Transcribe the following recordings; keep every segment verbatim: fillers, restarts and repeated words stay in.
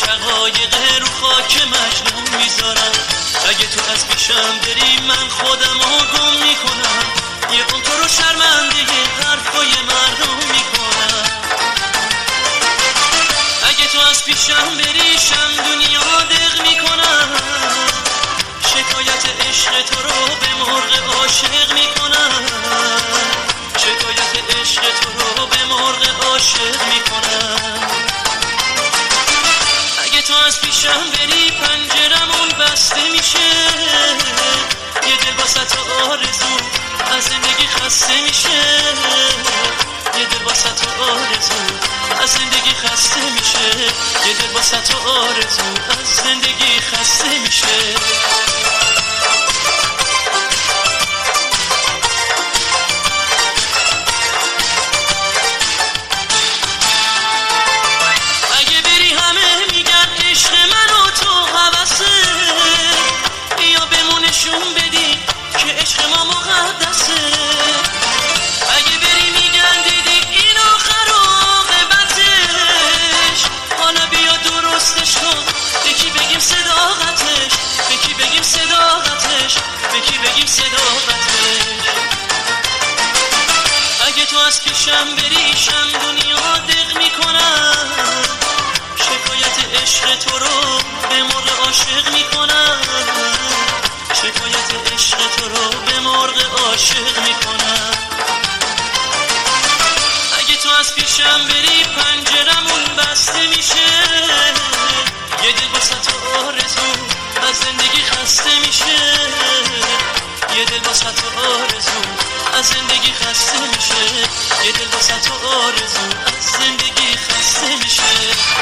شقایق رو خاک مجنون میذارم. اگه تو از پیشم بری من خودمو گم میکنم، یه اون تو رو شرمنده حرفای مردم میکنم. اگه تو از پیشم بری شم دنیا دق میکنم، شکایت عشق تو رو به مرغ عاشق میکنم. شکایت عشق تو رو به مرغ عاشق میکنم. اگه تو از پیشم بری پنجرمون بسته میشه، یه دل واسه آرزو از زندگی خسته میشه. یه دل واسه آرزو از زندگی خسته میشه. یه دل واسه آرزو از زندگی خسته میشه. نشون بدی که عشق ما مقدسه. اگه بری میگن دیدی این آخر عاقبتش، حالا بیا درستش کن، به کی بگیم صداقتش، به کی بگیم صداقتش، به کی بگیم صداقتش. اگه تو از پیشم بری شم دنیا دق میکنم، شکایت عشق تو رو به مرغ عاشق میکنم. شکایت عشق تو رو به مرغ عاشق میکنم. اگه تو از پیشم بری پنجرمون بسته میشه، یه دل واسه تو آرزو از زندگی خسته میشه. یه دل واسه تو آرزو از زندگی خسته میشه. یه دل واسه تو آرزو از زندگی خسته میشه.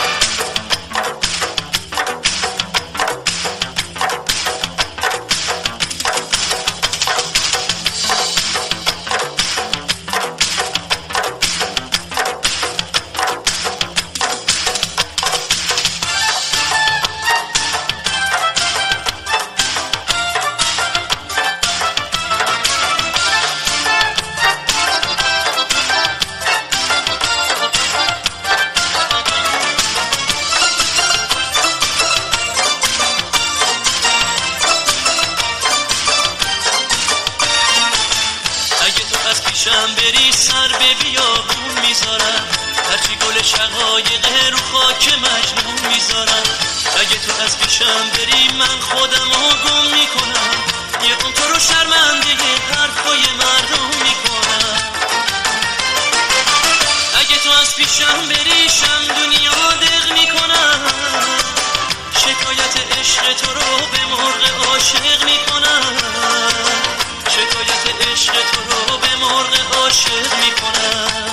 پیشم بری سر به بیابون میذارم، هرچی گل شقایق رو خاک مجنون میذارم. اگه تو از پیشم بری من خودمو گم میکنم، یه اون تو رو شرمنده حرفای مردم میکنم. اگه تو از پیشم بری شم دنیا دق میکنم، شکایت عشق تو رو به مرغ عاشق میکنم. شکایت عشق تو رو به مرغ عاشق میکنم.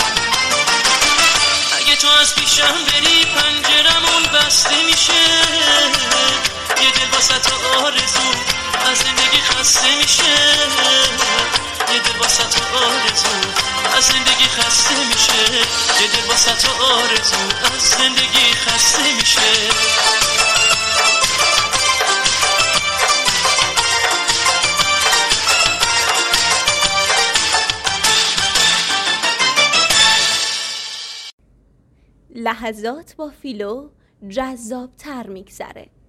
اگه تو از پیشم بری پنجرمون بسته میشه، یه دل واسه تو آرزو از زندگی خسته میشه. یه دل واسه تو آرزو از زندگی خسته میشه. یه دل واسه تو آرزو از زندگی خسته میشه. لحظات با فیلو جذاب تر میگذره.